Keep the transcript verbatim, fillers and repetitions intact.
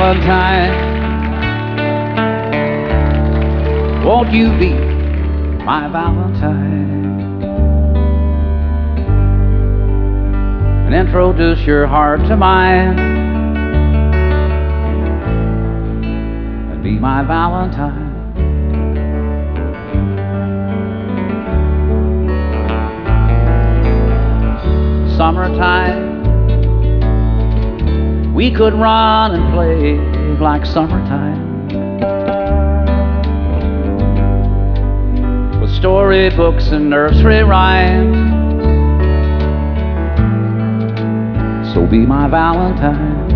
Valentine? Won't you be my Valentine? And introduce your heart to mine, and be my Valentine. Summertime, we could run and play like summertime, with storybooks and nursery rhymes. So be my Valentine.